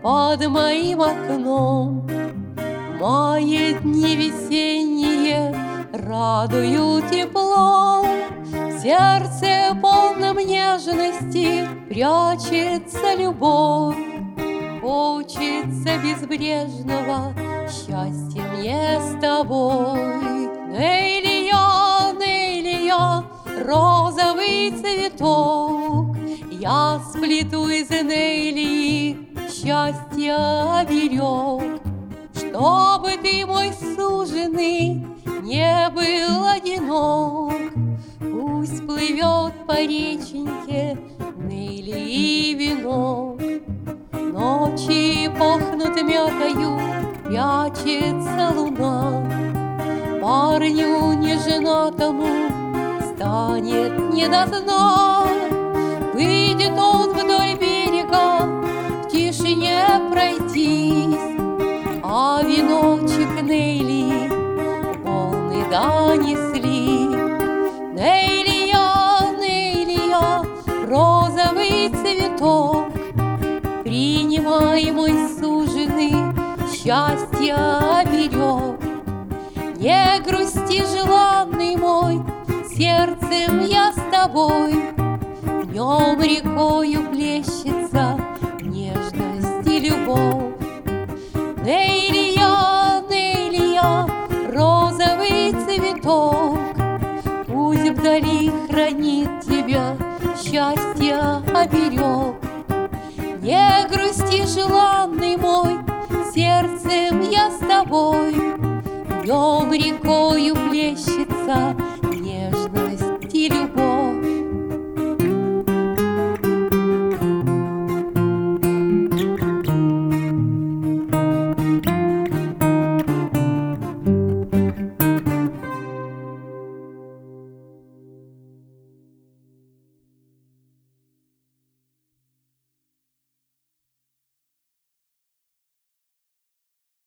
под моим окном. Мои дни весенние радуют теплом. В сердце полном нежности прячется любовь. Хочется безбрежного счастья мне с тобой. Нейлия, розовый цветок, я сплету из нейлии счастья оберег. Чтобы ты, мой суженый, не был одинок, пусть плывет по реченьке нейлии венок. Ночи пахнут мятою, прячется луна. Парню неженатому станет не до сна. Выйдет он вдоль берега в тишине пройтись, а веночек нейлии волны донесли. Нейлия, розовый цветок, принимай, мой суженый, счастье оберег. Не грусти, желанный мой, сердцем я с тобой. В нем рекою плещется нежность и любовь. Нейлия, розовый цветок, пусть вдали хранит тебя счастье оберег. Не грусти, желанный мой, сердцем я с тобой. В нем рекою плещется нежность и любовь.